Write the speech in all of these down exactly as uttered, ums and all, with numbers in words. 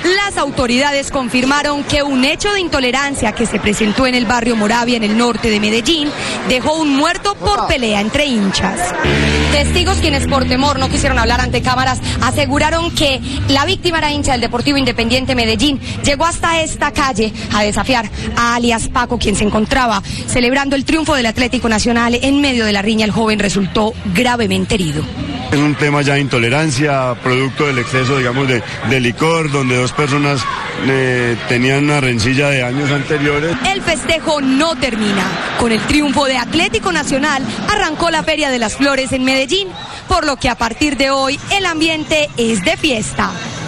las autoridades confirmaron que un hecho de intolerancia que se presentó en el barrio Moravia, en el norte de Medellín, dejó un muerto por pelea entre hinchas. Testigos, quienes por temor no quisieron hablar ante cámaras, aseguraron que la víctima era hincha del Deportivo Independiente Medellín. Llegó hasta esta calle a desafiar a alias Paco, quien se encontraba celebrando el triunfo del Atlético Nacional. En medio de la riña, el joven resultó gravemente herido. Es un tema ya de intolerancia, producto del exceso, digamos, de, de licor, donde dos personas eh, tenían una rencilla de años anteriores. El festejo no termina. Con el triunfo de Atlético Nacional, arrancó la Feria de las Flores en Medellín, por lo que a partir de hoy el ambiente es de fiesta.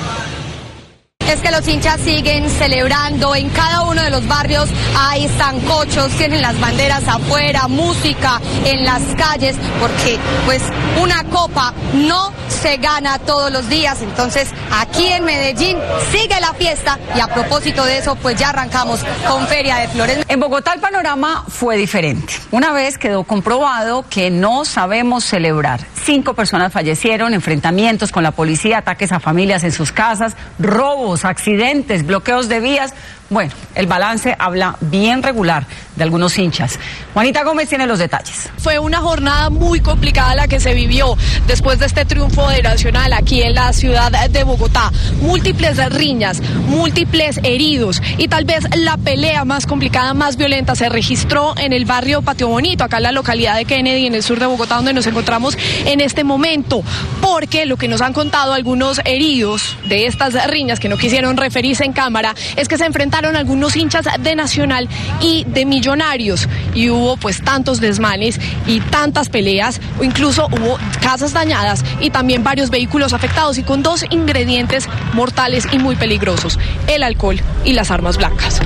Es que los hinchas siguen celebrando. En cada uno de los barrios hay sancochos, tienen las banderas afuera, música en las calles, porque pues una copa no se gana todos los días. Entonces aquí en Medellín sigue la fiesta y a propósito de eso pues ya arrancamos con Feria de Flores. En Bogotá el panorama fue diferente. Una vez quedó comprobado que no sabemos celebrar. Cinco personas fallecieron, enfrentamientos con la policía, ataques a familias en sus casas, robos, accidentes, bloqueos de vías. Bueno, el balance habla bien regular de algunos hinchas. Juanita Gómez tiene los detalles. Fue una jornada muy complicada la que se vivió después de este triunfo de Nacional aquí en la ciudad de Bogotá. Múltiples riñas, múltiples heridos y tal vez la pelea más complicada, más violenta se registró en el barrio Patio Bonito, acá en la localidad de Kennedy, en el sur de Bogotá, donde nos encontramos en este momento. Porque lo que nos han contado algunos heridos de estas riñas que no quisieron referirse en cámara es que se enfrentaron algunos hinchas de Nacional y de Millonarios y hubo pues tantos desmanes y tantas peleas, o incluso hubo casas dañadas y también varios vehículos afectados, y con dos ingredientes mortales y muy peligrosos: el alcohol y las armas blancas.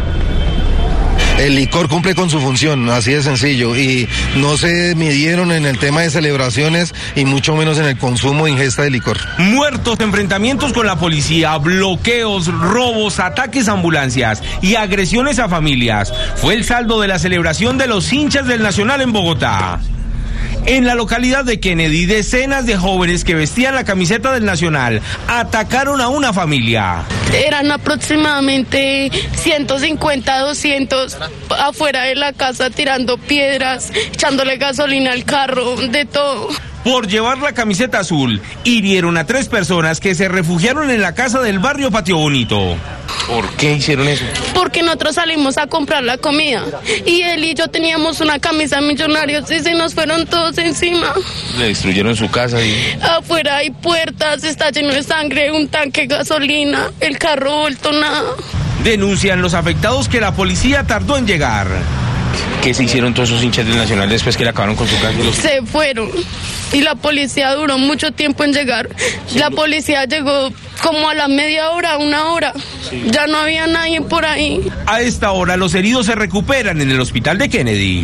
El licor cumple con su función, así de sencillo, y no se midieron en el tema de celebraciones y mucho menos en el consumo e ingesta de licor. Muertos, enfrentamientos con la policía, bloqueos, robos, ataques a ambulancias y agresiones a familias. Fue el saldo de la celebración de los hinchas del Nacional en Bogotá. En la localidad de Kennedy, decenas de jóvenes que vestían la camiseta del Nacional atacaron a una familia. Eran aproximadamente ciento cincuenta, doscientos afuera de la casa tirando piedras, echándole gasolina al carro, de todo. Por llevar la camiseta azul, hirieron a tres personas que se refugiaron en la casa del barrio Patio Bonito. ¿Por qué hicieron eso? Porque nosotros salimos a comprar la comida y él y yo teníamos una camisa Millonarios y se nos fueron todos encima. Le destruyeron su casa y... Afuera hay puertas, está lleno de sangre, un tanque de gasolina, el carro vuelto nada. Denuncian los afectados que la policía tardó en llegar. ¿Qué se hicieron todos esos hinchas del Nacional después que le acabaron con su casa? Se fueron y la policía duró mucho tiempo en llegar. La policía llegó como a la media hora, una hora. Sí. Ya no había nadie por ahí. A esta hora los heridos se recuperan en el hospital de Kennedy.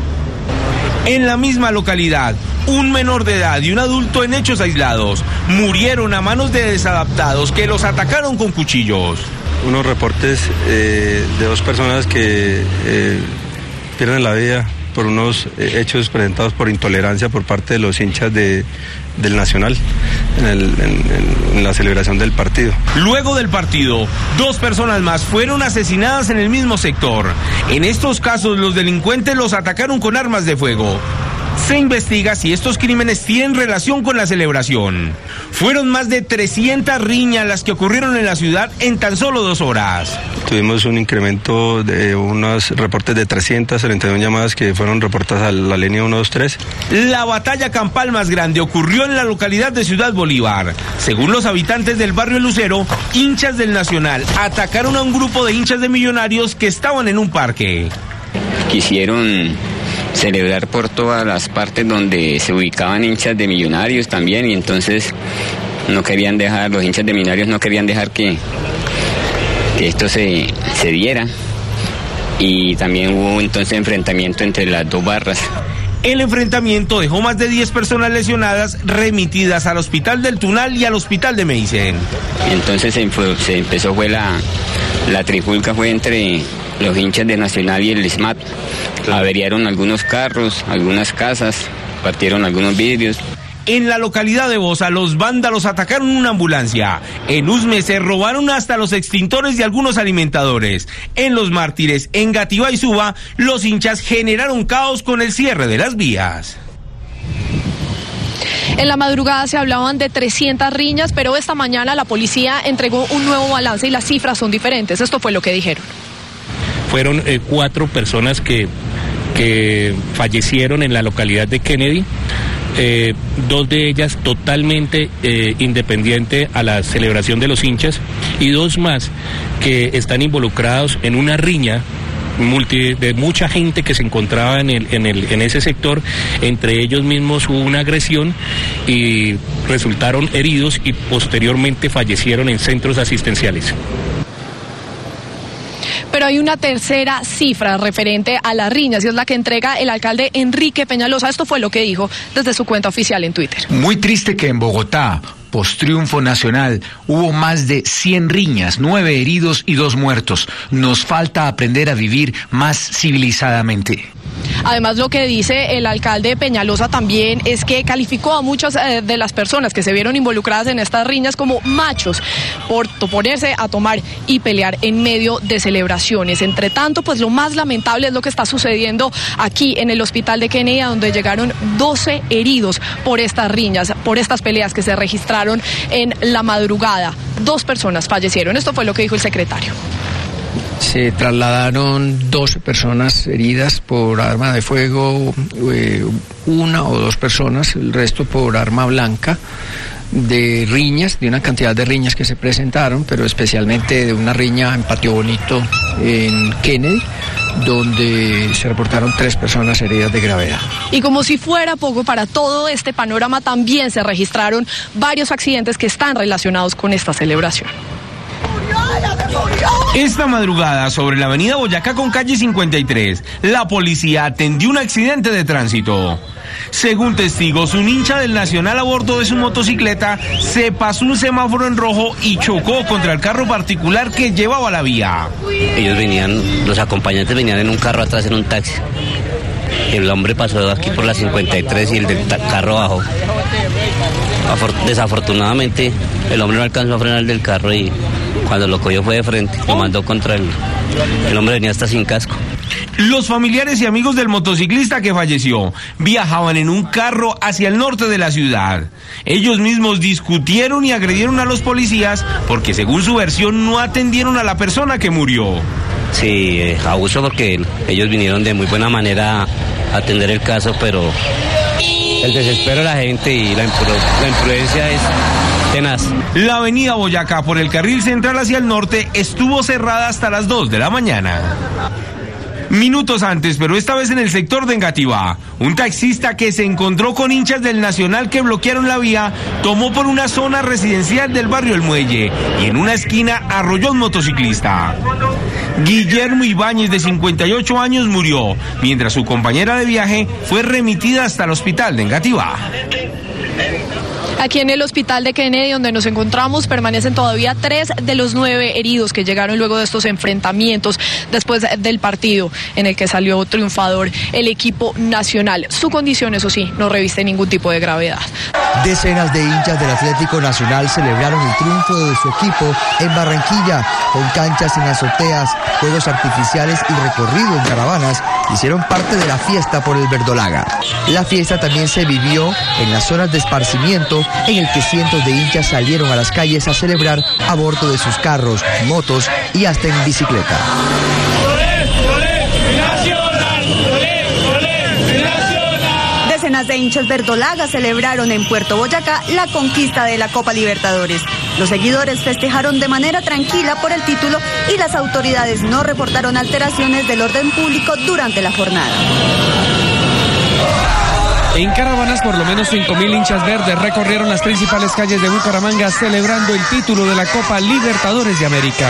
En la misma localidad, un menor de edad y un adulto en hechos aislados murieron a manos de desadaptados que los atacaron con cuchillos. Unos reportes eh, de dos personas que eh, pierden la vida por unos hechos presentados por intolerancia por parte de los hinchas de, del Nacional en, el, en, en la celebración del partido. Luego del partido, dos personas más fueron asesinadas en el mismo sector. En estos casos, los delincuentes los atacaron con armas de fuego. Se investiga si estos crímenes tienen relación con la celebración. Fueron más de trescientas riñas las que ocurrieron en la ciudad en tan solo dos horas. Tuvimos un incremento de unos reportes de trescientas treinta y una llamadas que fueron reportadas a la línea uno dos tres. La batalla campal más grande ocurrió en la localidad de Ciudad Bolívar. Según los habitantes del barrio Lucero, hinchas del Nacional atacaron a un grupo de hinchas de Millonarios que estaban en un parque. Quisieron celebrar por todas las partes donde se ubicaban hinchas de Millonarios también, y entonces no querían dejar, los hinchas de Millonarios no querían dejar que, que esto se, se diera, y también hubo entonces enfrentamiento entre las dos barras. El enfrentamiento dejó más de diez personas lesionadas, remitidas al hospital del Tunal y al hospital de Meicén. Entonces se, se empezó, fue la, la trifulca fue entre los hinchas de Nacional y el SMAT. Averiaron algunos carros, algunas casas, partieron algunos vidrios. En la localidad de Bosa, los vándalos atacaron una ambulancia. En Usme se robaron hasta los extintores de algunos alimentadores. En Los Mártires, en Gativá y Suba, los hinchas generaron caos con el cierre de las vías. En la madrugada se hablaban de trescientas riñas, pero esta mañana la policía entregó un nuevo balance y las cifras son diferentes. Esto fue lo que dijeron. Fueron eh, cuatro personas que, que fallecieron en la localidad de Kennedy. Eh, dos de ellas totalmente eh, independiente a la celebración de los hinchas y dos más que están involucrados en una riña multi, de mucha gente que se encontraba en, el, en, el, en ese sector. Entre ellos mismos hubo una agresión y resultaron heridos y posteriormente fallecieron en centros asistenciales. Pero hay una tercera cifra referente a las riñas y es la que entrega el alcalde Enrique Peñalosa. Esto fue lo que dijo desde su cuenta oficial en Twitter. Muy triste que en Bogotá, postriunfo nacional, hubo más de cien riñas, nueve heridos y dos muertos. Nos falta aprender a vivir más civilizadamente. Además, lo que dice el alcalde Peñalosa también es que calificó a muchas eh, de las personas que se vieron involucradas en estas riñas como machos por ponerse a tomar y pelear en medio de celebraciones. Entre tanto, pues lo más lamentable es lo que está sucediendo aquí en el hospital de Kennedy, donde llegaron doce heridos por estas riñas, por estas peleas que se registraron en la madrugada. Dos personas fallecieron. Esto fue lo que dijo el secretario. Se trasladaron doce personas heridas por arma de fuego, eh, una o dos personas, el resto por arma blanca, de riñas, de una cantidad de riñas que se presentaron, pero especialmente de una riña en Patio Bonito en Kennedy, donde se reportaron tres personas heridas de gravedad. Y como si fuera poco, para todo este panorama también se registraron varios accidentes que están relacionados con esta celebración. Esta madrugada, sobre la avenida Boyacá con calle cincuenta y tres, la policía atendió un accidente de tránsito. Según testigos, un hincha del Nacional a bordo de su motocicleta se pasó un semáforo en rojo y chocó contra el carro particular que llevaba la vía. Ellos venían, los acompañantes venían en un carro atrás en un taxi. El hombre pasó aquí por la cincuenta y tres y el del carro bajó. Desafortunadamente, el hombre no alcanzó a frenar el del carro y cuando lo cogió fue de frente, lo mandó contra el... El hombre venía hasta sin casco. Los familiares y amigos del motociclista que falleció viajaban en un carro hacia el norte de la ciudad. Ellos mismos discutieron y agredieron a los policías porque, según su versión, no atendieron a la persona que murió. Sí, eh, abuso porque ellos vinieron de muy buena manera a atender el caso, pero el desespero de la gente y la, impru la imprudencia es tenaz. La avenida Boyacá por el carril central hacia el norte estuvo cerrada hasta las dos de la mañana. Minutos antes, pero esta vez en el sector de Engativá, un taxista que se encontró con hinchas del Nacional que bloquearon la vía, tomó por una zona residencial del barrio El Muelle y en una esquina arrolló a un motociclista. Guillermo Ibáñez, de cincuenta y ocho años, murió, mientras su compañera de viaje fue remitida hasta el hospital de Engativá. Aquí en el hospital de Kennedy, donde nos encontramos, permanecen todavía tres de los nueve heridos que llegaron luego de estos enfrentamientos después del partido en el que salió triunfador el equipo nacional. Su condición, eso sí, no reviste ningún tipo de gravedad. Decenas de hinchas del Atlético Nacional celebraron el triunfo de su equipo en Barranquilla, con canchas en azoteas, fuegos artificiales y recorrido en caravanas. Hicieron parte de la fiesta por el Verdolaga. La fiesta también se vivió en las zonas de esparcimiento, en el que cientos de hinchas salieron a las calles a celebrar a bordo de sus carros, motos y hasta en bicicleta. Decenas de hinchas verdolaga celebraron en Puerto Boyacá la conquista de la Copa Libertadores. Los seguidores festejaron de manera tranquila por el título y las autoridades no reportaron alteraciones del orden público durante la jornada. En caravanas, por lo menos cinco mil hinchas verdes recorrieron las principales calles de Bucaramanga celebrando el título de la Copa Libertadores de América.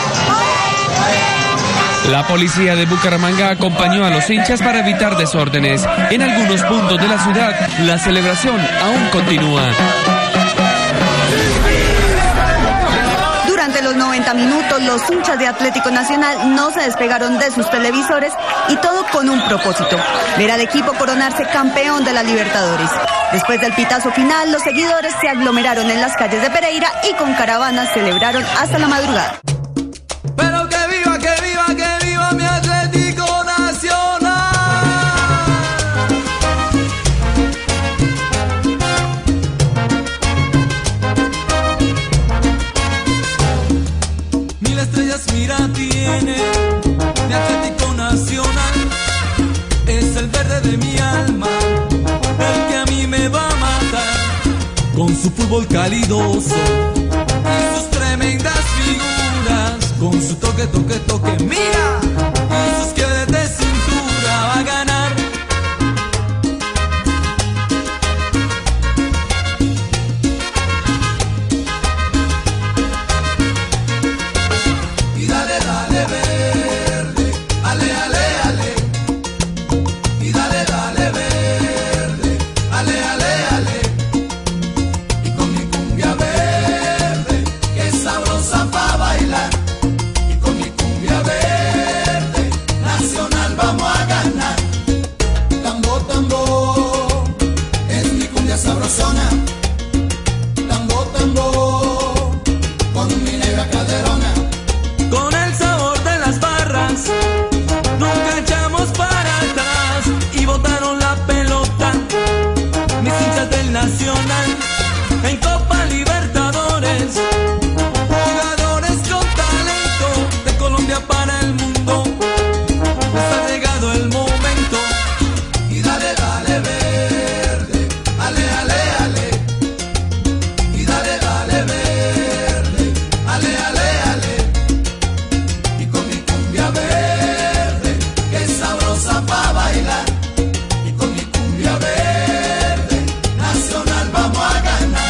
La policía de Bucaramanga acompañó a los hinchas para evitar desórdenes. En algunos puntos de la ciudad, la celebración aún continúa. Durante los noventa noventa minutos, los hinchas de Atlético Nacional no se despegaron de sus televisores y todo con un propósito, ver al equipo coronarse campeón de la Libertadores. Después del pitazo final, los seguidores se aglomeraron en las calles de Pereira y con caravanas celebraron hasta la madrugada. Pero que viva, que viva, que viva mi Atlético Nacional. Mil estrellas, mira, tiene mi Atlético Nacional. Es el verde de mi alma, el que a mí me va a matar. Con su fútbol calidoso y sus tremendas figuras, con su toque, toque, toque, mira, y sus quiebres de cintura va a ganar. Y dale, dale, verde, ale, ale, ale. Y dale, dale, verde, ale, ale, ale. Y con mi cumbia verde, que sabrosa pa' bailar. Y con mi cumbia verde, nacional vamos a ganar. Tambo, tambo, es mi cumbia sabrosona. Tambo, tambo, con mi negra calderona. Con el sabor de las barras, nunca echamos para atrás. Y botaron la pelota, mis hinchas del Nacional. En Copa Libertadores, jugadores con talento, de Colombia para el mundo. Está llegado el momento. Y dale, dale, verde, ale, ale, ale. Y dale, dale, verde, ale, ale, ale. Y con mi cumbia verde, que es sabrosa pa' bailar. Y con mi cumbia verde, nacional vamos a ganar.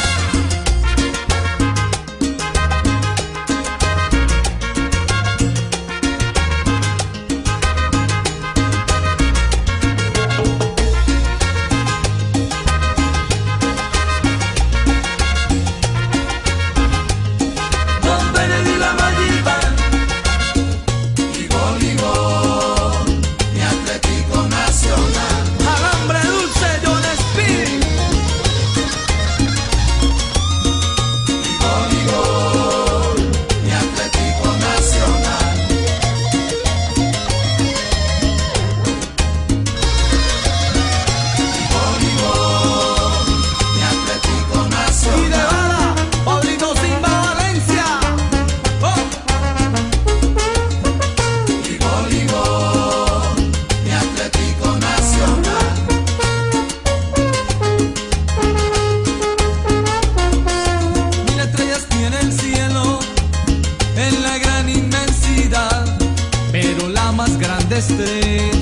Don Pérez y la Mallipan, y gol, y gol, mi Atlético Nacional. Alambre dulce, John Speed. Y gol, y gol, mi Atlético Nacional. Y gol, y gol, mi Atlético Nacional. Y de bala, Pablito Simba Valencia. Oh. Y gol, y gol, mi Atlético Nacional. Mil estrellas tiene el cielo en la gran inmensidad, pero la más grande estrella